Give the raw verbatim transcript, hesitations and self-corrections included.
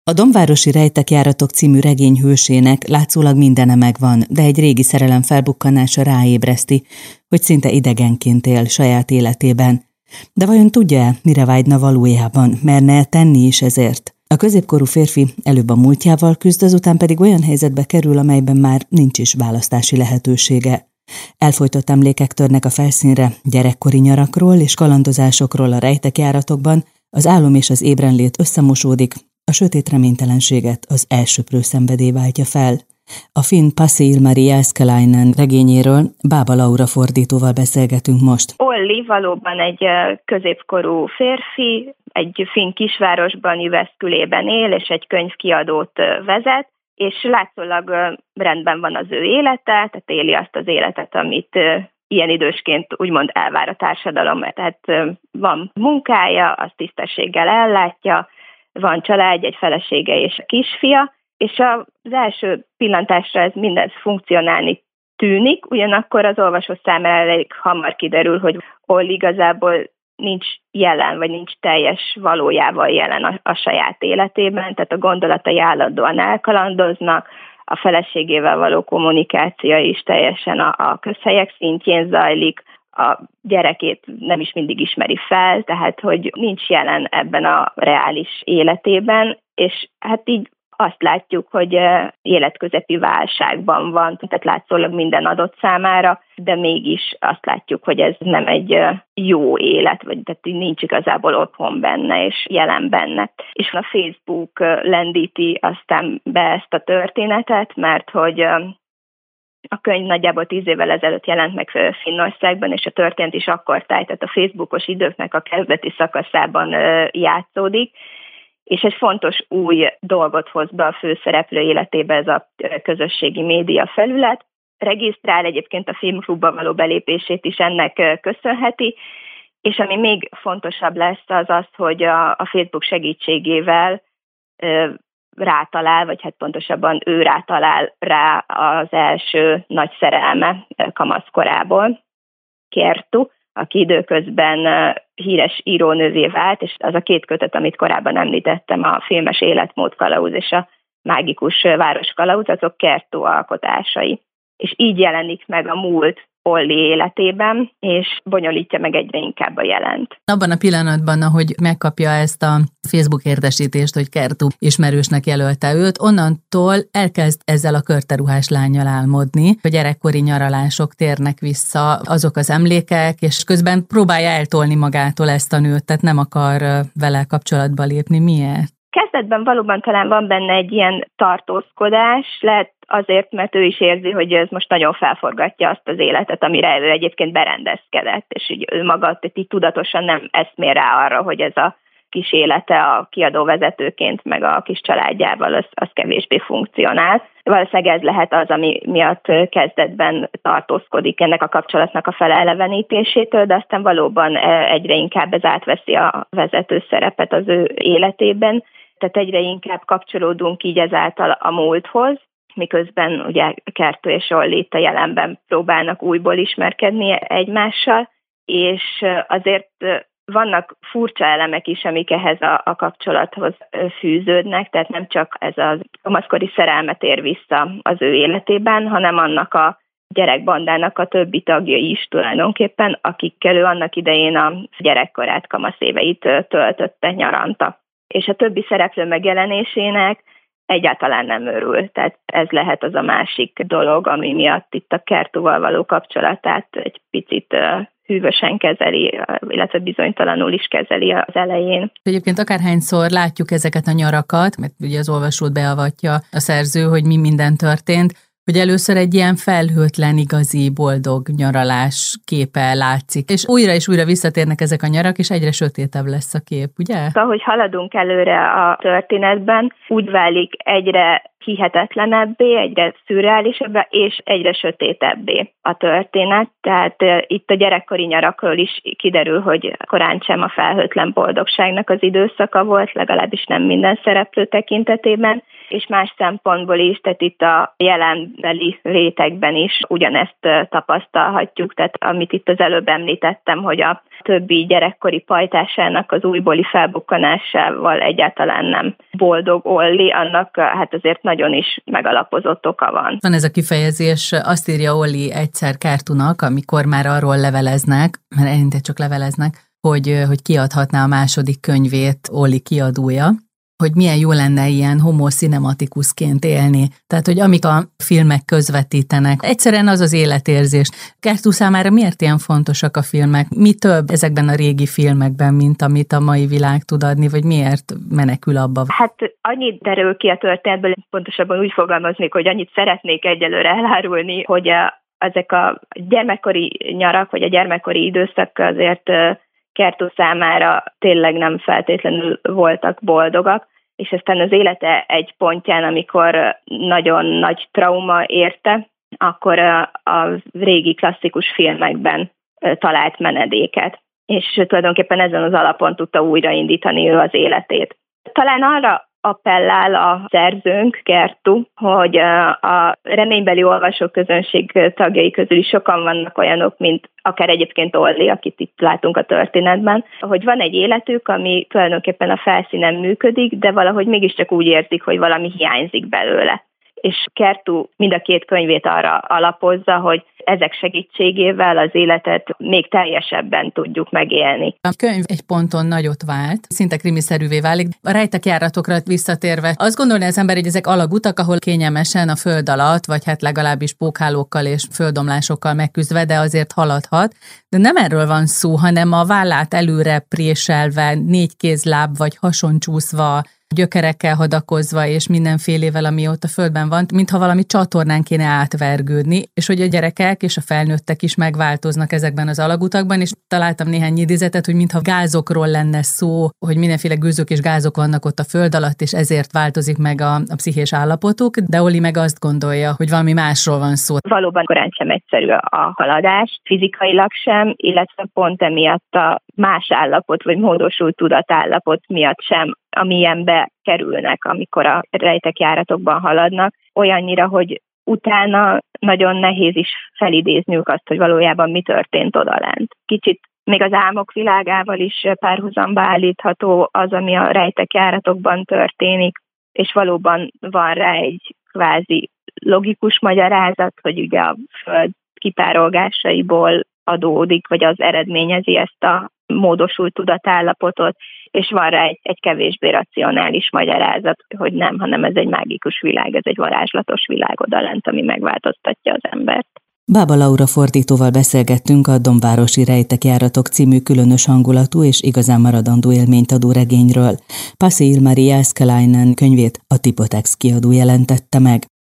A Dombvárosi Rejtekjáratok című regény hősének látszólag mindene megvan, de egy régi szerelem felbukkanása ráébreszti, hogy szinte idegenként él saját életében. De vajon tudja-e, mire vágyna valójában, merne tenni is ezért? A középkorú férfi előbb a múltjával küzd, azután pedig olyan helyzetbe kerül, amelyben már nincs is választási lehetősége. Elfojtott emlékek törnek a felszínre, gyerekkori nyarakról és kalandozásokról a rejtekjáratokban, az álom és az ébrenlét összemosódik, a sötét reménytelenséget az elsöprő szenvedély váltja fel. A finn Pasi Ilmari Jääskeläinen regényéről Bába Laura fordítóval beszélgetünk most. Olli valóban egy középkorú férfi, egy finn kisvárosban, Jyväskylében él, és egy könyvkiadót vezet, és látszólag rendben van az ő élete, tehát éli azt az életet, amit ilyen idősként úgymond elvár a társadalom. Tehát van munkája, azt tisztességgel ellátja, van családja, egy felesége és a kisfia, és az első pillantásra ez minden funkcionálni tűnik, ugyanakkor az olvasó számára elég hamar kiderül, hogy Olli igazából nincs jelen, vagy nincs teljes valójával jelen a, a saját életében, tehát a gondolatai állandóan elkalandoznak, a feleségével való kommunikáció is teljesen a, a közhelyek szintjén zajlik, a gyerekét nem is mindig ismeri fel, tehát hogy nincs jelen ebben a reális életében, és hát így azt látjuk, hogy életközepi válságban van, tehát látszólag minden adott számára, de mégis azt látjuk, hogy ez nem egy jó élet, vagy tehát nincs igazából otthon benne és jelen benne. És a Facebook lendíti aztán be ezt a történetet, mert hogy a könyv nagyjából tíz évvel ezelőtt jelent meg Finnországban, és a történet is akkor táj, tehát a Facebookos időknek a kezdeti szakaszában játszódik, és egy fontos új dolgot hoz be a főszereplő életébe ez a közösségi média felület. Regisztrál egyébként a filmklubba való belépését is ennek köszönheti, és ami még fontosabb lesz az az, hogy a, a Facebook segítségével ö, rátalál, vagy hát pontosabban ő rátalál rá az első nagy szerelme kamaszkorából, Kerttu, aki időközben híres írónővé vált, és az a két kötet, amit korábban említettem, a filmes Életmód kalauz és a mágikus város kalauz, azok Kerttu alkotásai. És így jelenik meg a múlt Olli életében, és bonyolítja meg egyre inkább a jelent. Abban a pillanatban, ahogy megkapja ezt a Facebook értesítést, hogy Kerttu ismerősnek jelölte őt, onnantól elkezd ezzel a körteruhás lánnyal álmodni, hogy gyerekkori nyaralások térnek vissza, azok az emlékek, és közben próbálja eltolni magától ezt a nőt, tehát nem akar vele kapcsolatba lépni. Miért? Kezdetben valóban talán van benne egy ilyen tartózkodás, lehet azért, mert ő is érzi, hogy ez most nagyon felforgatja azt az életet, amire ő egyébként berendezkedett, és így ő maga így tudatosan nem eszmél rá arra, hogy ez a kis élete a kiadóvezetőként, meg a kis családjával, az, az kevésbé funkcionál. Valószínűleg ez lehet az, ami miatt kezdetben tartózkodik ennek a kapcsolatnak a felelevenítésétől, de aztán valóban egyre inkább ez átveszi a vezető szerepet az ő életében, tehát egyre inkább kapcsolódunk így ezáltal a múlthoz, miközben ugye Kerttu és Olli itt a jelenben próbálnak újból ismerkedni egymással, és azért vannak furcsa elemek is, amik ehhez a, a kapcsolathoz fűződnek, tehát nem csak ez a kamaszkori szerelmet ér vissza az ő életében, hanem annak a gyerekbandának a többi tagjai is tulajdonképpen, akikkel ő annak idején a gyerekkorát, kamaszéveit töltötte nyaranta. És a többi szereplő megjelenésének egyáltalán nem örül. Tehát ez lehet az a másik dolog, ami miatt itt a Kerttuval való kapcsolatát egy picit hűvösen kezeli, illetve bizonytalanul is kezeli az elején. Egyébként akárhányszor látjuk ezeket a nyarakat, mert ugye az olvasót beavatja a szerző, hogy mi minden történt, hogy először egy ilyen felhőtlen, igazi, boldog nyaralás képe látszik, és újra és újra visszatérnek ezek a nyarak, és egyre sötétebb lesz a kép, ugye? Ahogy haladunk előre a történetben, úgy válik egyre hihetetlenebbé, egyre szürreálisabbá, és egyre sötétebbé a történet. Tehát uh, itt a gyerekkori nyarakról is kiderül, hogy korán sem a felhőtlen boldogságnak az időszaka volt, legalábbis nem minden szereplő tekintetében, és más szempontból is, tehát itt a jelenbeli rétegben is ugyanezt tapasztalhatjuk, tehát amit itt az előbb említettem, hogy a többi gyerekkori pajtásának az újbóli felbukkanásával egyáltalán nem boldog Olli, annak hát azért nagyon is megalapozott oka van. Van ez a kifejezés, azt írja Olli egyszer Kártunak, amikor már arról leveleznek, mert elinte csak leveleznek, hogy, hogy kiadhatná a második könyvét Olli kiadója, hogy milyen jó lenne ilyen homo cinematikusként élni. Tehát, hogy amik a filmek közvetítenek, egyszerűen az az életérzés. Kártú számára miért ilyen fontosak a filmek? Mi több ezekben a régi filmekben, mint amit a mai világ tud adni, vagy miért menekül abba? Hát annyit derül ki a történetből, pontosabban úgy fogalmaznék, hogy annyit szeretnék egyelőre elárulni, hogy a, ezek a gyermekkori nyarak, vagy a gyermekkori időszak azért Kertó számára tényleg nem feltétlenül voltak boldogak, és aztán az élete egy pontján, amikor nagyon nagy trauma érte, akkor a, a régi klasszikus filmekben talált menedéket, és tulajdonképpen ezen az alapon tudta újraindítani ő az életét. Talán arra appellál a szerzőnk, Kertú, hogy a reménybeli olvasóközönség tagjai közül is sokan vannak olyanok, mint akár egyébként Olli, akit itt látunk a történetben, hogy van egy életük, ami tulajdonképpen a felszínen működik, de valahogy mégiscsak úgy érzik, hogy valami hiányzik belőle. És Kertú mind a két könyvét arra alapozza, hogy ezek segítségével az életet még teljesebben tudjuk megélni. A könyv egy ponton nagyot vált, szinte krimiszerűvé válik. A rejtekjáratokra visszatérve, azt gondolja az ember, hogy ezek alagutak, ahol kényelmesen a föld alatt, vagy hát legalábbis pókhálókkal és földomlásokkal megküzdve, de azért haladhat. De nem erről van szó, hanem a vállát előre préselve, négy kézláb vagy hasoncsúszva, gyökerekkel hadakozva, és mindenfélével, ami ott a földben van, mintha valami csatornán kéne átvergődni, és hogy a gyerekek és a felnőttek is megváltoznak ezekben az alagutakban, és találtam néhány idézetet, hogy mintha gázokról lenne szó, hogy mindenféle gőzök és gázok vannak ott a föld alatt, és ezért változik meg a, a pszichés állapotuk, de Olli meg azt gondolja, hogy valami másról van szó. Valóban korán sem egyszerű a haladás, fizikailag sem, illetve pont emiatt a más állapot, vagy módosult tudatállapot miatt sem, amilyenbe kerülnek, amikor a rejtekjáratokban haladnak, olyannyira, hogy utána nagyon nehéz is felidézniük azt, hogy valójában mi történt odalent. Kicsit még az álmok világával is párhuzamba állítható az, ami a rejtekjáratokban történik, és valóban van rá egy kvázi logikus magyarázat, hogy ugye a föld kipárolgásaiból adódik, vagy az eredményezi ezt a módosult tudatállapotot, és van rá egy, egy kevésbé racionális magyarázat, hogy nem, hanem ez egy mágikus világ, ez egy varázslatos világ odalent, ami megváltoztatja az embert. Bába Laura fordítóval beszélgettünk a Dombvárosi rejtekjáratok című különös hangulatú és igazán maradandó élményt adó regényről. Pasi Ilmari Jääskeläinen könyvét a Tipotex kiadó jelentette meg.